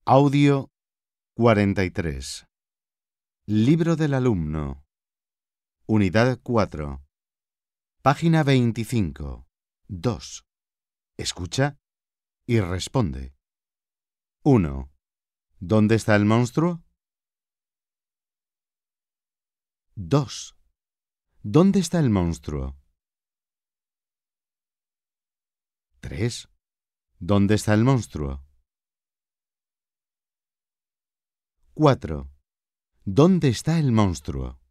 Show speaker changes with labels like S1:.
S1: Audio 43. Libro del alumno. Unidad 4. Página 25. 2. Escucha y responde. 1. ¿Dónde está el monstruo? 2. ¿Dónde está el monstruo? 3. ¿Dónde está el monstruo? 4. ¿Dónde está el monstruo?